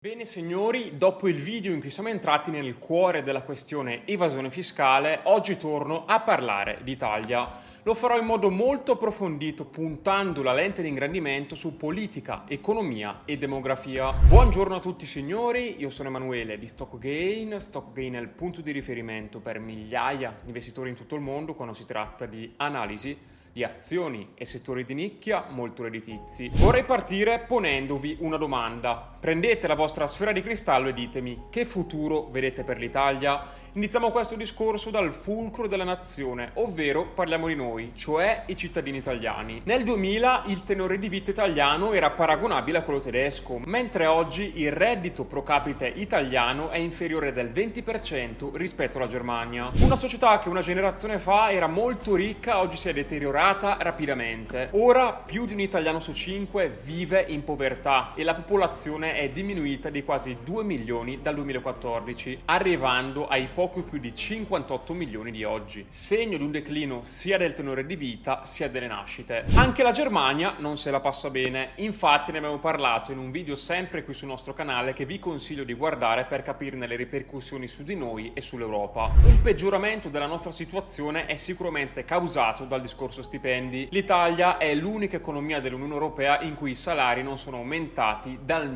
Bene signori, dopo il video in cui siamo entrati nel cuore della questione evasione fiscale, oggi torno a parlare d'Italia. Lo farò in modo molto approfondito, puntando la lente di ingrandimento su politica, economia e demografia. Buongiorno a tutti signori, io sono Emanuele di StockGain. StockGain è il punto di riferimento per migliaia di investitori in tutto il mondo quando si tratta di analisi di azioni e settori di nicchia molto redditizi. Vorrei partire ponendovi una domanda. Prendete la vostra sfera di cristallo e ditemi: che futuro vedete per l'Italia? Iniziamo questo discorso dal fulcro della nazione, ovvero parliamo di noi, cioè i cittadini italiani. Nel 2000 il tenore di vita italiano era paragonabile a quello tedesco, mentre oggi il reddito pro capite italiano è inferiore del 20% rispetto alla Germania. Una società che una generazione fa era molto ricca oggi si è deteriorata rapidamente. Ora più di un italiano su 5 vive in povertà e la popolazione è diminuita di quasi 2 milioni dal 2014, arrivando ai poco più di 58 milioni di oggi, segno di un declino sia del tenore di vita sia delle nascite. Anche la Germania non se la passa bene, infatti ne abbiamo parlato in un video sempre qui sul nostro canale che vi consiglio di guardare per capirne le ripercussioni su di noi e sull'Europa. Un peggioramento della nostra situazione è sicuramente causato dal discorso stipendi. L'Italia è l'unica economia dell'Unione Europea in cui i salari non sono aumentati dal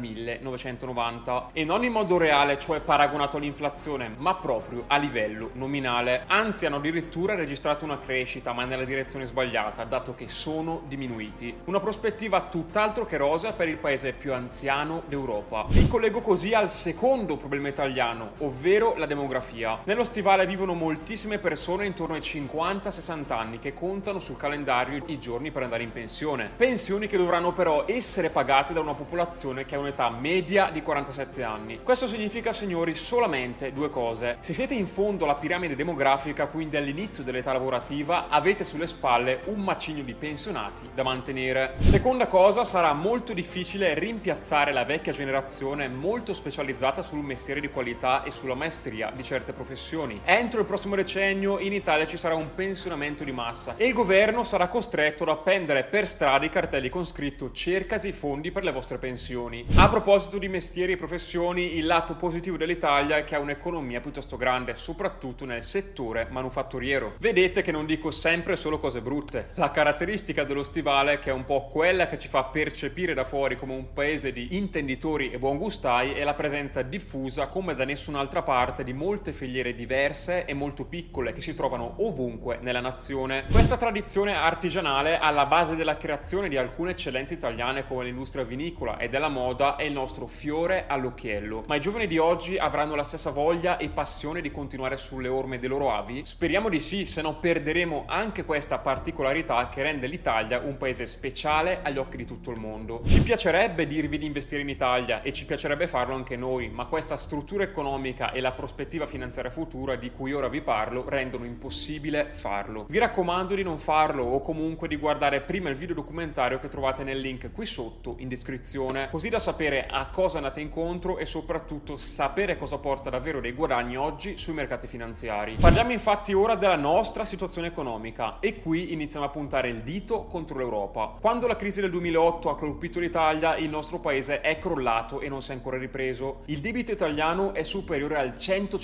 1990 e non in modo reale, cioè paragonato all'inflazione, ma proprio a livello nominale. Anzi, hanno addirittura registrato una crescita, ma nella direzione sbagliata, dato che sono diminuiti. Una prospettiva tutt'altro che rosa per il paese più anziano d'Europa. Mi collego così al secondo problema italiano, ovvero la demografia. Nello stivale vivono moltissime persone intorno ai 50-60 anni che contano sul calendario i giorni per andare in pensione. Pensioni che dovranno però essere pagate da una popolazione che ha un'età media di 47 anni. Questo significa, signori, solamente due cose. Se siete in fondo alla piramide demografica, quindi all'inizio dell'età lavorativa, avete sulle spalle un macigno di pensionati da mantenere. Seconda cosa, sarà molto difficile rimpiazzare la vecchia generazione molto specializzata sul mestiere di qualità e sulla maestria di certe professioni. Entro il prossimo decennio in Italia ci sarà un pensionamento di massa e il governo sarà costretto ad appendere per strada i cartelli con scritto "cercasi fondi per le vostre pensioni". A proposito di mestieri e professioni, il lato positivo dell'Italia è che ha un'economia piuttosto grande, soprattutto nel settore manufatturiero. Vedete che non dico sempre solo cose brutte. La caratteristica dello stivale, che è un po' quella che ci fa percepire da fuori come un paese di intenditori e buongustai, è la presenza diffusa come da nessun'altra parte di molte filiere diverse e molto piccole che si trovano ovunque nella nazione. Questa tradizione artigianale alla base della creazione di alcune eccellenze italiane come l'industria vinicola e della moda è il nostro fiore all'occhiello. Ma i giovani di oggi avranno la stessa voglia e passione di continuare sulle orme dei loro avi? Speriamo di sì, se no perderemo anche questa particolarità che rende l'Italia un paese speciale agli occhi di tutto il mondo. Ci piacerebbe dirvi di investire in Italia e ci piacerebbe farlo anche noi, ma questa struttura economica e la prospettiva finanziaria futura di cui ora vi parlo rendono impossibile farlo. Vi raccomando di non farlo o comunque di guardare prima il video documentario che trovate nel link qui sotto in descrizione, così da sapere a cosa andate incontro e soprattutto sapere cosa porta davvero dei guadagni oggi sui mercati finanziari. Parliamo infatti ora della nostra situazione economica e qui iniziamo a puntare il dito contro l'Europa. Quando la crisi del 2008 ha colpito l'Italia, il nostro paese è crollato e non si è ancora ripreso. Il debito italiano è superiore al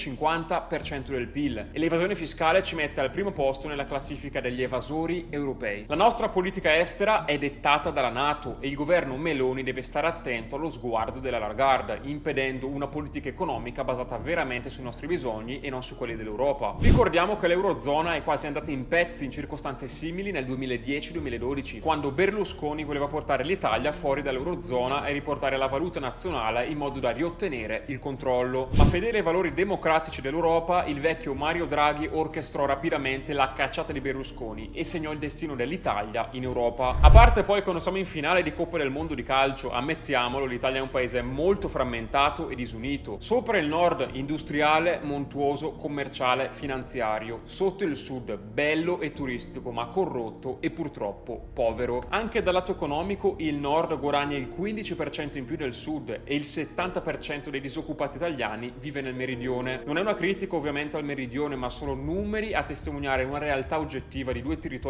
150% del PIL e l'evasione fiscale ci mette al primo posto nella classifica degli evasori europei. La nostra politica estera è dettata dalla NATO e il governo Meloni deve stare attento allo sguardo della Lagarde, impedendo una politica economica basata veramente sui nostri bisogni e non su quelli dell'Europa. Ricordiamo che l'Eurozona è quasi andata in pezzi in circostanze simili nel 2010-2012, quando Berlusconi voleva portare l'Italia fuori dall'Eurozona e riportare la valuta nazionale in modo da riottenere il controllo. Ma fedele ai valori democratici dell'Europa, il vecchio Mario Draghi orchestrò rapidamente la cacciata di Berlusconi e segnò il destino dell'Italia in Europa. A parte poi quando siamo in finale di Coppa del Mondo di calcio, ammettiamolo, l'Italia è un paese molto frammentato e disunito. Sopra il nord industriale, montuoso, commerciale, finanziario. Sotto il sud bello e turistico, ma corrotto e purtroppo povero. Anche dal lato economico il nord guadagna il 15% in più del sud e il 70% dei disoccupati italiani vive nel meridione. Non è una critica ovviamente al meridione, ma sono numeri a testimoniare una realtà oggettiva di due territori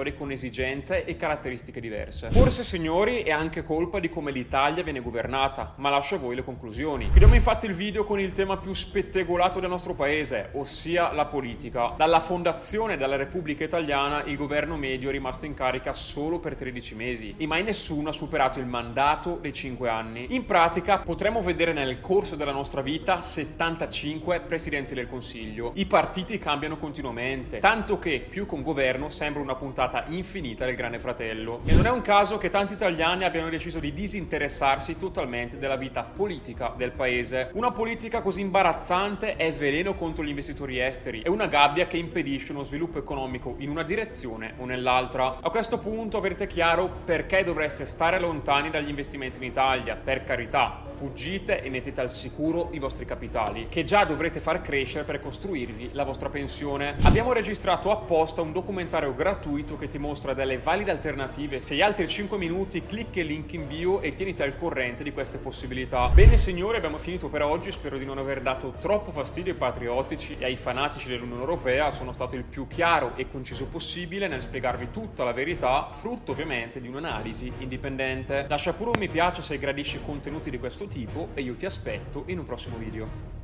territori con esigenze e caratteristiche diverse. Forse, signori, è anche colpa di come l'Italia viene governata, ma lascio a voi le conclusioni. Chiudiamo infatti il video con il tema più spettegolato del nostro paese, ossia la politica. Dalla fondazione della Repubblica Italiana il governo medio è rimasto in carica solo per 13 mesi e mai nessuno ha superato il mandato dei 5 anni. In pratica potremmo vedere nel corso della nostra vita 75 presidenti del Consiglio. I partiti cambiano continuamente, tanto che più che un governo sembra una puntata infinita del Grande Fratello. E non è un caso che tanti italiani abbiano deciso di disinteressarsi totalmente della vita politica del paese. Una politica così imbarazzante è veleno contro gli investitori esteri, è una gabbia che impedisce uno sviluppo economico in una direzione o nell'altra. A questo punto avrete chiaro perché dovreste stare lontani dagli investimenti in Italia. Per carità, fuggite e mettete al sicuro i vostri capitali, che già dovrete far crescere per costruirvi la vostra pensione. Abbiamo registrato apposta un documentario gratuito che ti mostra delle valide alternative. Se hai altri 5 minuti, clicca il link in bio e tieniti al corrente di queste possibilità. Bene signori, abbiamo finito per oggi. Spero di non aver dato troppo fastidio ai patriottici e ai fanatici dell'Unione Europea. Sono stato il più chiaro e conciso possibile nel spiegarvi tutta la verità, frutto ovviamente di un'analisi indipendente. Lascia pure un mi piace se gradisci contenuti di questo tipo e io ti aspetto in un prossimo video.